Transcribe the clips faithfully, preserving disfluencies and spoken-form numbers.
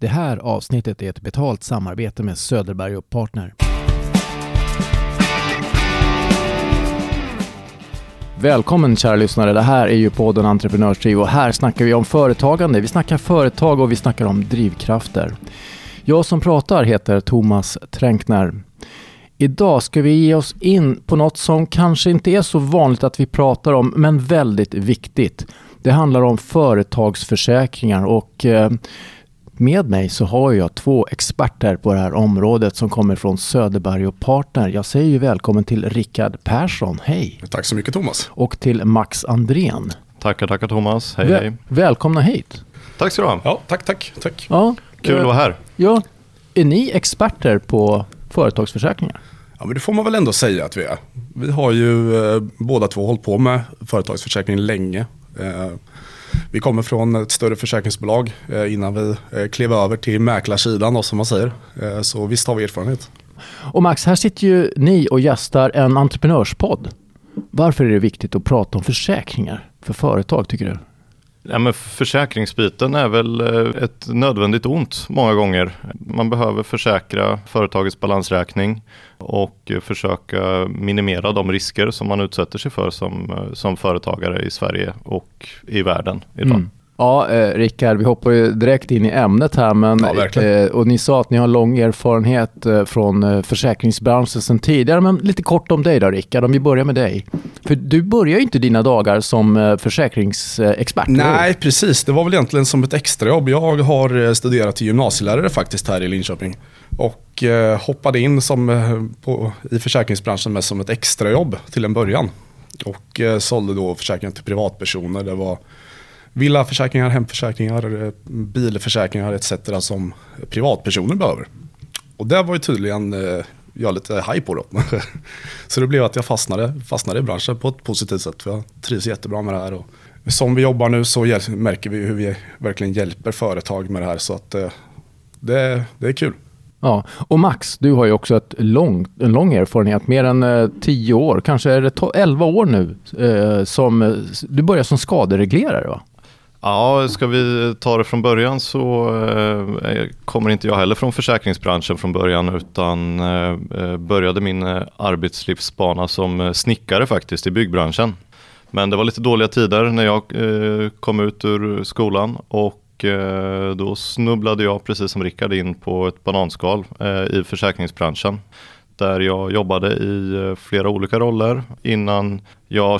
Det här avsnittet är ett betalt samarbete med Söderberg och Partner. Välkommen kära lyssnare, det här är ju podden Entreprenörsdriv och här snackar vi om företagande. Vi snackar företag och vi snackar om drivkrafter. Jag som pratar heter Thomas Tränkner. Idag ska vi ge oss in på något som kanske inte är så vanligt att vi pratar om, men väldigt viktigt. Det handlar om företagsförsäkringar och eh, med mig så har jag två experter på det här området som kommer från Söderberg och Partner. Jag säger ju välkommen till Rickard Persson, hej. Tack så mycket Thomas. Och till Max Andrén. Tackar, tackar Thomas, hej Väl- hej. Välkomna hit. Tack ska du ha. Ja, tack, tack, tack. Ja, Kul att vara här. Ja, är ni experter på företagsförsäkringar? Ja, men det får man väl ändå säga att vi är. Vi har ju eh, båda två hållit på med företagsförsäkring länge. Eh, vi kommer från ett större försäkringsbolag eh, innan vi eh, klev över till mäklarsidan då, som man säger. Eh, så visst har vi erfarenhet. Och Max, här sitter ju ni och gästar en entreprenörspodd. Varför är det viktigt att prata om försäkringar för företag tycker du? Ja, men försäkringsbiten är väl ett nödvändigt ont många gånger. Man behöver försäkra företagets balansräkning och försöka minimera de risker som man utsätter sig för som, som företagare i Sverige och i världen idag. Mm. Ja, eh, Rickard, vi hoppar ju direkt in i ämnet här, men, Ja, eh, och ni sa att ni har lång erfarenhet eh, från eh, försäkringsbranschen sedan tidigare, men lite kort om dig då Rickard, om vi börjar med dig. För du börjar ju inte dina dagar som eh, försäkringsexpert. Nej, precis. Det var väl egentligen som ett extrajobb. Jag har studerat till gymnasielärare faktiskt här i Linköping och eh, hoppade in som, eh, på, i försäkringsbranschen med som ett extrajobb till en början och eh, sålde då försäkringar till privatpersoner. Det var villaförsäkringar, hemförsäkringar, bilförsäkringar et cetera som privatpersoner behöver. Och det var ju tydligen eh, jag lite haj på då. Så det blev att jag fastnade, fastnade i branschen på ett positivt sätt. För jag trivs jättebra med det här. Och som vi jobbar nu så hjäl- märker vi hur vi verkligen hjälper företag med det här. Så att eh, det, det är kul. Ja, och Max, du har ju också ett lång, en lång erfarenhet, mer än eh, tio år, kanske är det to- elva år nu, eh, som eh, du börjar som skadereglerare va? Ja, ska vi ta det från början så eh, kommer inte jag heller från försäkringsbranschen från början utan eh, började min eh, arbetslivsbana som eh, snickare faktiskt i byggbranschen. Men det var lite dåliga tider när jag eh, kom ut ur skolan och eh, då snubblade jag precis som Rickard in på ett bananskal eh, i försäkringsbranschen. Där jag jobbade i flera olika roller innan jag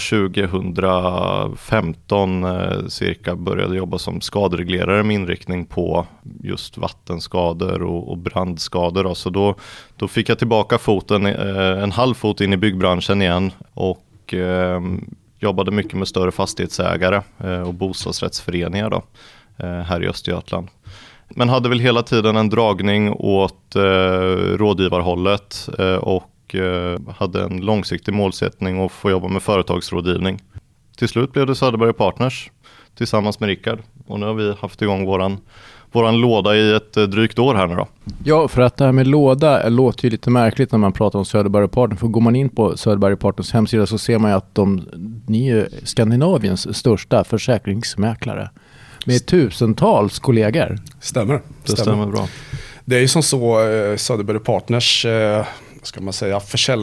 tjugohundrafemton eh, cirka började jobba som skadereglerare med inriktning på just vattenskador och, och brandskador. Så då, då fick jag tillbaka foten, eh, en halv fot in i byggbranschen igen och eh, jobbade mycket med större fastighetsägare eh, och bostadsrättsföreningar då, eh, här i Östergötland. Men hade väl hela tiden en dragning åt eh, rådgivarhållet eh, och eh, hade en långsiktig målsättning att få jobba med företagsrådgivning. Till slut blev det Söderberg och Partners tillsammans med Rickard. Och nu har vi haft igång våran, våran låda i ett eh, drygt år här nu då. Ja, för att det här med låda låter ju lite märkligt när man pratar om Söderberg och Partner. För går man in på Söderberg och Partners hemsida så ser man ju att de, ni är Skandinaviens största försäkringsmäklare. Med tusentals kollegor. Stämmer. Det stämmer, stämmer bra. Det är ju som så eh, Söderberg och Partners eh, ska man säga,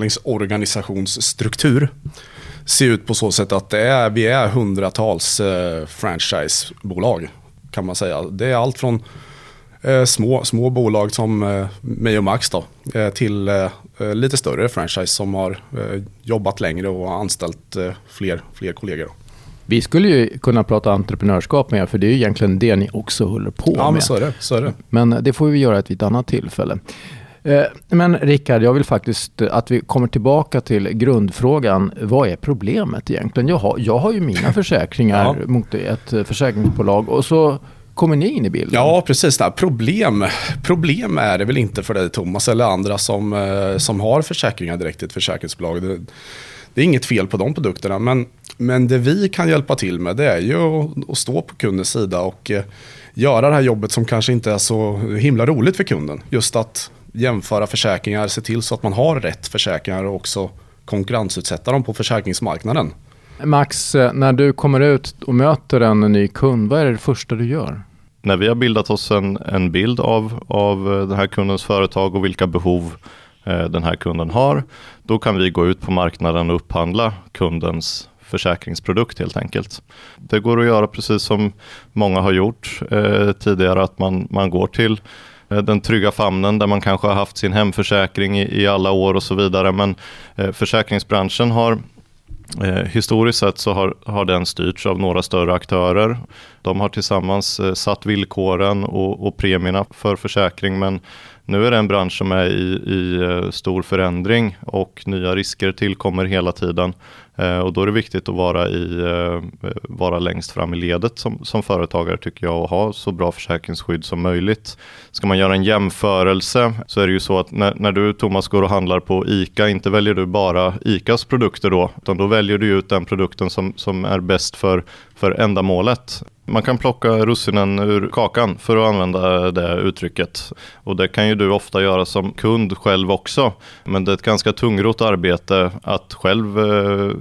försäljningsorganisationsstruktur ser ut på så sätt att det är, vi är hundratals eh, franchisebolag kan man säga. Det är allt från eh, små, små bolag som eh, mig och Max då, eh, till eh, lite större franchise som har eh, jobbat längre och anställt eh, fler, fler kollegor. Då. Vi skulle ju kunna prata entreprenörskap med er, för det är ju egentligen det ni också håller på ja, med. Men så är det, så är det. Men det får vi göra ett vid annat tillfälle. Men Rickard, jag vill faktiskt att vi kommer tillbaka till grundfrågan. Vad är problemet egentligen? Jag har, jag har ju mina försäkringar ja. mot ett försäkringsbolag och så kommer ni in i bilden. Ja, precis. Det här. Problem, problem är det väl inte för dig Thomas eller andra som, som har försäkringar direkt i ett försäkringsbolag. Det, det är inget fel på de produkterna, men, men det vi kan hjälpa till med det är ju att, att stå på kundens sida och eh, göra det här jobbet som kanske inte är så himla roligt för kunden. Just att jämföra försäkringar, se till så att man har rätt försäkringar och också konkurrensutsätta dem på försäkringsmarknaden. Max, när du kommer ut och möter en ny kund, vad är det första du gör? När vi har bildat oss en, en bild av, av den här kundens företag och vilka behov eh, den här kunden har, då kan vi gå ut på marknaden och upphandla kundens försäkringsprodukt helt enkelt. Det går att göra precis som många har gjort eh, tidigare, att man, man går till eh, den trygga famnen där man kanske har haft sin hemförsäkring i, i alla år och så vidare. Men eh, försäkringsbranschen har Eh, historiskt sett så har, har den styrts av några större aktörer. De har tillsammans eh, satt villkoren och, och premierna för försäkring, men nu är det en bransch som är i, i eh, stor förändring och nya risker tillkommer hela tiden. Eh, och då är det viktigt att vara, i, eh, vara längst fram i ledet som, som företagare, tycker jag, och ha så bra försäkringsskydd som möjligt. Ska man göra en jämförelse så är det ju så att när, när du, Thomas, går och handlar på ICA, inte väljer du bara ICAs produkter då, utan då väljer du ut den produkten som, som är bäst för, för ändamålet. Man kan plocka russinen ur kakan, för att använda det uttrycket. Och det kan ju du ofta göra som kund själv också. Men det är ett ganska tungrot arbete att själv eh,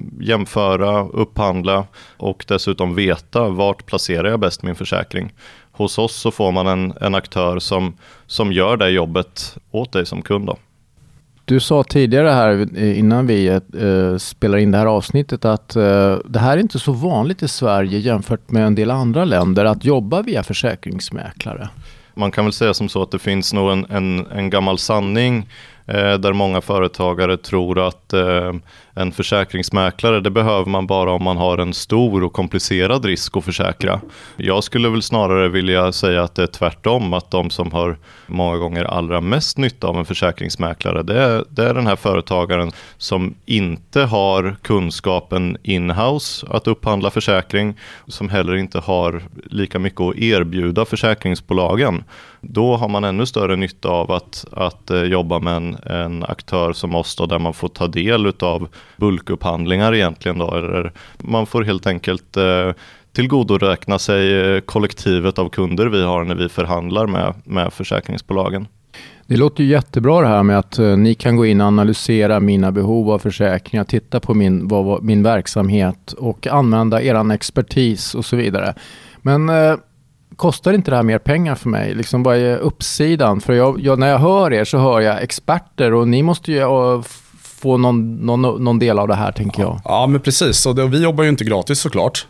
jämföra, upphandla och dessutom veta vart placerar jag bäst min försäkring. Hos oss så får man en, en aktör som, som gör det jobbet åt dig som kund då. Du sa tidigare här innan vi eh, spelar in det här avsnittet att eh, det här är inte så vanligt i Sverige jämfört med en del andra länder att jobba via försäkringsmäklare. Man kan väl säga som så att det finns nog en, en, en gammal sanning eh, där många företagare tror att eh, en försäkringsmäklare, det behöver man bara om man har en stor och komplicerad risk att försäkra. Jag skulle väl snarare vilja säga att det är tvärtom, att de som har många gånger allra mest nytta av en försäkringsmäklare, det är, det är den här företagaren som inte har kunskapen in-house att upphandla försäkring, som heller inte har lika mycket att erbjuda försäkringsbolagen. Då har man ännu större nytta av att, att eh, jobba med en, en aktör som oss då, där man får ta del av bulkupphandlingar egentligen då, eller man får helt enkelt eh, tillgodoräkna sig kollektivet av kunder vi har när vi förhandlar med, med försäkringsbolagen. Det låter ju jättebra det här med att eh, ni kan gå in och analysera mina behov av försäkringar, titta på min, vad, min verksamhet och använda eran expertis och så vidare. Men eh, kostar inte det här mer pengar för mig? Liksom bara i uppsidan. För jag, jag, när jag hör er så hör jag experter och ni måste ju uh, få någon, någon, någon del av det här, tänker jag. Ja, men precis. Och det, vi jobbar ju inte gratis såklart.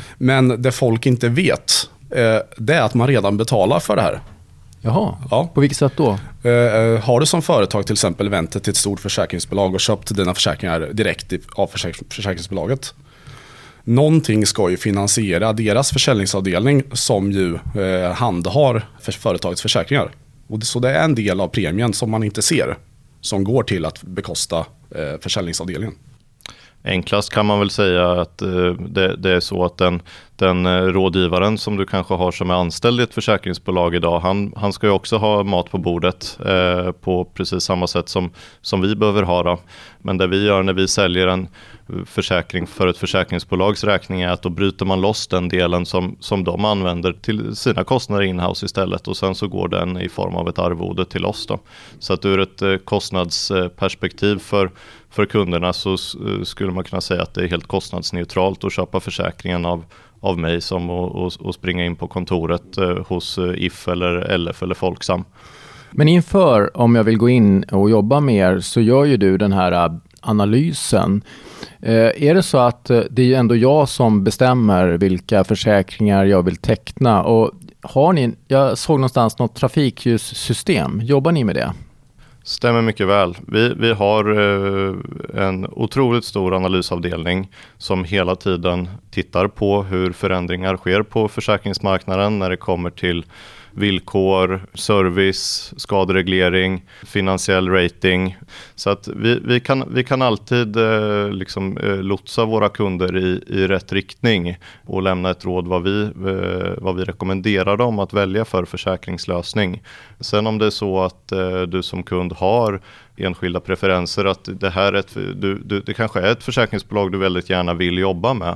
Men det folk inte vet eh, det är att man redan betalar för det här. Jaha, ja. På vilket sätt då? Eh, har du som företag till exempel vänt till ett stort försäkringsbolag och köpt dina försäkringar direkt av försäk- försäkringsbolaget. Någonting ska ju finansiera deras försäljningsavdelning som ju eh, handhar för företagets försäkringar. Och det, så det är en del av premien som man inte ser, som går till att bekosta eh, försäljningsavdelningen. Enklast kan man väl säga att eh, det, det är så att den, den eh, rådgivaren som du kanske har som är anställd i ett försäkringsbolag idag, han, han ska ju också ha mat på bordet eh, på precis samma sätt som, som vi behöver ha då. Men det vi gör när vi säljer en försäkring för ett försäkringsbolags räkning är att då bryter man loss den delen som, som de använder till sina kostnader in-house istället, och sen så går den i form av ett arvode till oss då. Så att ur ett eh, kostnadsperspektiv för För kunderna så skulle man kunna säga att det är helt kostnadsneutralt att köpa försäkringen av, av mig som att springa in på kontoret eh, hos If eller L F eller Folksam. Men inför, om jag vill gå in och jobba mer, så gör ju du den här analysen. Eh, är det så att det är ändå jag som bestämmer vilka försäkringar jag vill teckna? Och har ni, jag såg någonstans något trafikljussystem. Jobbar ni med det? Stämmer mycket väl. Vi, vi har eh, en otroligt stor analysavdelning som hela tiden tittar på hur förändringar sker på försäkringsmarknaden när det kommer till villkor, service, skadereglering, finansiell rating. Så att vi, vi, kan, vi kan alltid eh, liksom, eh, lotsa våra kunder i, i rätt riktning och lämna ett råd vad vi, eh, vad vi rekommenderar dem att välja för försäkringslösning. Sen om det är så att eh, du som kund har enskilda preferenser, att det här är ett, du, du, det kanske är ett försäkringsbolag du väldigt gärna vill jobba med,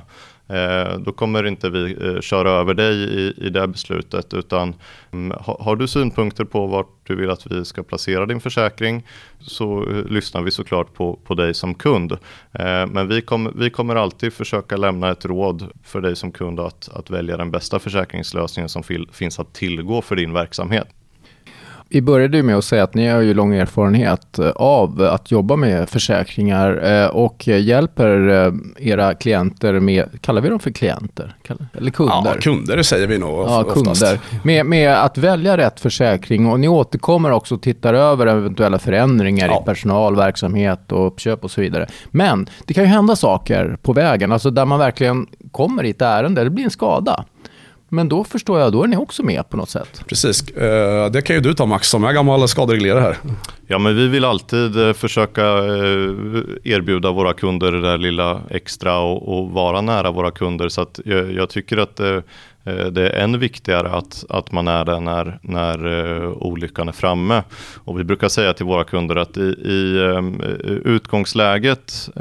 Eh, då kommer inte vi eh, köra över dig i, i det beslutet, utan um, ha, har du synpunkter på vart du vill att vi ska placera din försäkring, så eh, lyssnar vi såklart på, på dig som kund. Eh, men vi, kom, vi kommer alltid försöka lämna ett råd för dig som kund att, att välja den bästa försäkringslösningen som fil, finns att tillgå för din verksamhet. Vi började med att säga att ni har ju lång erfarenhet av att jobba med försäkringar och hjälper era klienter med, kallar vi dem för klienter? Eller kunder? Ja, kunder säger vi nog ja, oftast. Kunder. Med, med att välja rätt försäkring, och ni återkommer också och tittar över eventuella förändringar ja. i personalverksamhet och uppköp och så vidare. Men det kan ju hända saker på vägen, alltså där man verkligen kommer i ett ärende, det blir en skada. Men då förstår jag, då är ni också med på något sätt. Precis, det kan ju du ta, Max, som är gammal skadereglerare här. Ja, men vi vill alltid försöka erbjuda våra kunder det där lilla extra och, och vara nära våra kunder. Så att jag, jag tycker att det, det är än viktigare att, att man är där när, när olyckan är framme. Och vi brukar säga till våra kunder att i, i utgångsläget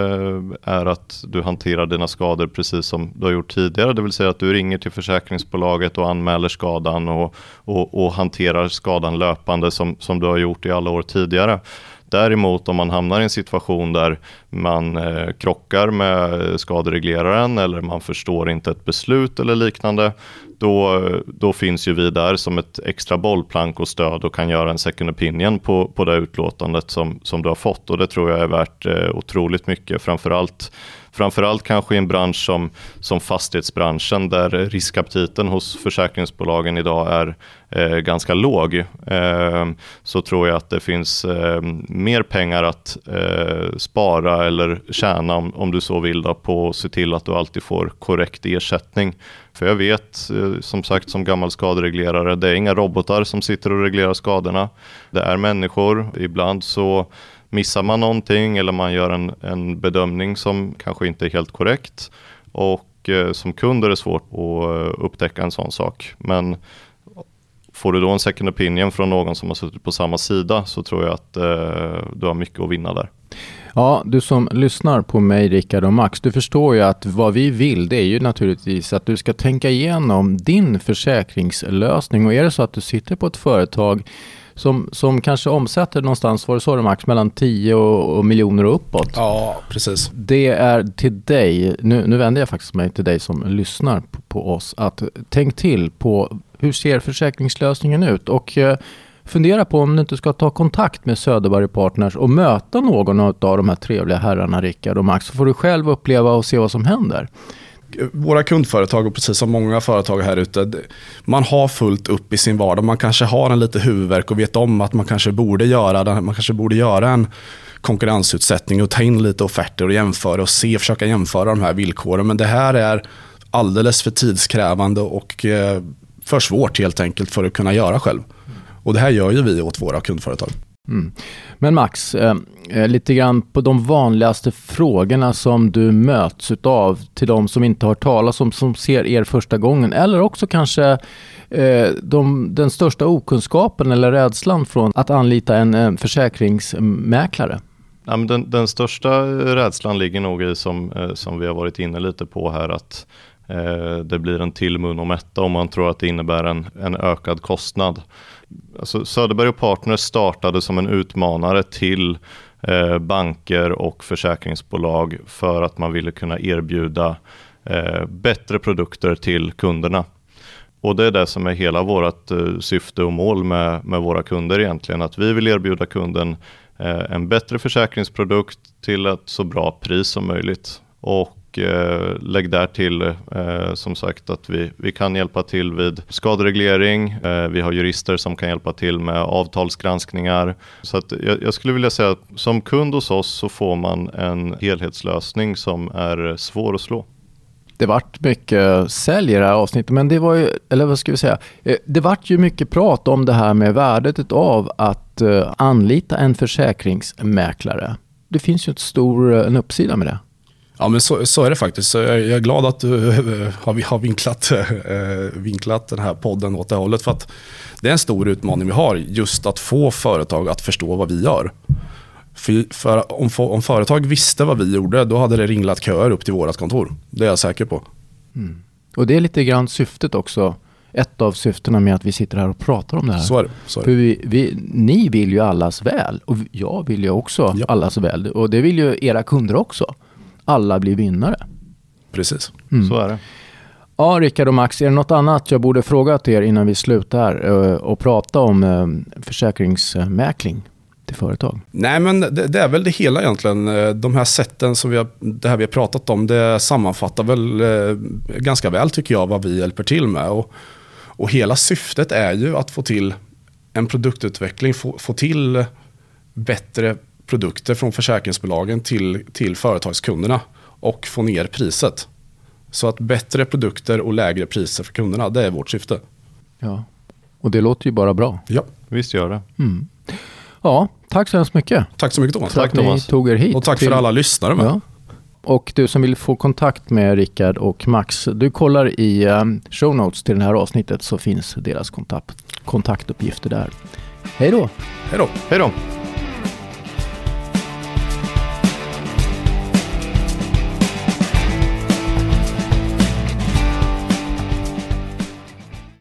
är att du hanterar dina skador precis som du har gjort tidigare. Det vill säga att du ringer till försäkringsbolaget och anmäler skadan och, och, och hanterar skadan löpande som, som du har gjort i alla år tidigare. Däremot om man hamnar i en situation där man eh, krockar med skaderegleraren eller man förstår inte ett beslut eller liknande, då, då finns ju vi där som ett extra bollplank och stöd och kan göra en second opinion på, på det utlåtandet som, som du har fått, och det tror jag är värt eh, otroligt mycket, framförallt Framförallt kanske i en bransch som, som fastighetsbranschen, där riskaptiten hos försäkringsbolagen idag är eh, ganska låg. Eh, så tror jag att det finns eh, mer pengar att eh, spara eller tjäna, om, om du så vill, då, på att se till att du alltid får korrekt ersättning. För jag vet, eh, som sagt, som gammal skadereglerare, det är inga robotar som sitter och reglerar skadorna. Det är människor. Ibland så missar man någonting eller man gör en, en bedömning som kanske inte är helt korrekt, och eh, som kund är det svårt att uh, upptäcka en sån sak. Men får du då en second opinion från någon som har suttit på samma sida, så tror jag att uh, du har mycket att vinna där. Ja, du som lyssnar på mig, Rickard och Max, du förstår ju att vad vi vill, det är ju naturligtvis att du ska tänka igenom din försäkringslösning. Och är det så att du sitter på ett företag Som, som kanske omsätter någonstans, vad sa du, Max, mellan tio och, och miljoner och uppåt. Ja, precis. Det är till dig, nu, nu vänder jag faktiskt mig till dig som lyssnar på, på oss, att tänk till på hur ser försäkringslösningen ut, och eh, fundera på om du inte ska ta kontakt med Söderberg Partners och möta någon av de här trevliga herrarna, Rickard och Max, så får du själv uppleva och se vad som händer. Våra kundföretag, och precis som många företag här ute, man har fullt upp i sin vardag. Man kanske har en lite huvudvärk och vet om att man kanske borde göra, man kanske borde göra en konkurrensutsättning och ta in lite offerter och jämföra och se, försöka jämföra de här villkoren. Men det här är alldeles för tidskrävande och för svårt helt enkelt för att kunna göra själv. Och det här gör ju vi åt våra kundföretag. Mm. Men Max, eh, lite grann på de vanligaste frågorna som du möts utav till de som inte har talat om, som ser er första gången, eller också kanske eh, de, den största okunskapen eller rädslan från att anlita en, en försäkringsmäklare. Ja, men den, den största rädslan ligger nog i, som, eh, som vi har varit inne lite på här, att eh, det blir en till mun och mätta om man tror att det innebär en, en ökad kostnad. Alltså, Söderberg och Partners startade som en utmanare till eh, banker och försäkringsbolag för att man ville kunna erbjuda eh, bättre produkter till kunderna. Och det är det som är hela vårt eh, syfte och mål med, med våra kunder egentligen. Att vi vill erbjuda kunden eh, en bättre försäkringsprodukt till ett så bra pris som möjligt. Och Eh, lägg där till eh, som sagt att vi, vi kan hjälpa till vid skadereglering. Eh, vi har jurister som kan hjälpa till med avtalsgranskningar. Så att jag, jag skulle vilja säga att som kund hos oss så får man en helhetslösning som är svår att slå. Det vart mycket sälj i det här avsnittet, men det var ju, eller vad ska vi säga, det vart ju mycket prat om det här med värdet av att anlita en försäkringsmäklare. Det finns ju ett stor en uppsida med det. Ja, men så, så är det faktiskt. Så jag är glad att du har, har vinklat, äh, vinklat den här podden åt det hållet. För att det är en stor utmaning vi har, just att få företag att förstå vad vi gör. För, för om, om företag visste vad vi gjorde, då hade det ringlat köer upp till vårat kontor. Det är jag säker på. Mm. Och det är lite grann syftet också. Ett av syftena med att vi sitter här och pratar om det här. Så är det. Så är det. För vi, vi, ni vill ju allas väl. Och jag vill ju också ja. allas väl. Och det vill ju era kunder också. Alla blir vinnare. Precis. Mm. Så är det. Ja, Rickard och Max, är det något annat jag borde fråga till er innan vi slutar och prata om försäkringsmäkling till företag? Nej, men det, det är väl det hela egentligen. De här sätten som vi har, det här vi har pratat om, det sammanfattar väl eh, ganska väl tycker jag vad vi hjälper till med. Och, och hela syftet är ju att få till en produktutveckling, få, få till bättre produkter från försäkringsbolagen till, till företagskunderna och få ner priset. Så att bättre produkter och lägre priser för kunderna, det är vårt syfte. Ja, och det låter ju bara bra. Ja. Visst gör det. Mm. Ja, tack så hemskt mycket. Tack så mycket Thomas. För tack att ni Thomas. tog er hit. Och tack till... för alla lyssnare med. Ja. Och du som vill få kontakt med Rickard och Max, du kollar i um, show notes till det här avsnittet så finns deras kontakt, kontaktuppgifter där. Hej då! Hej då! Hej då!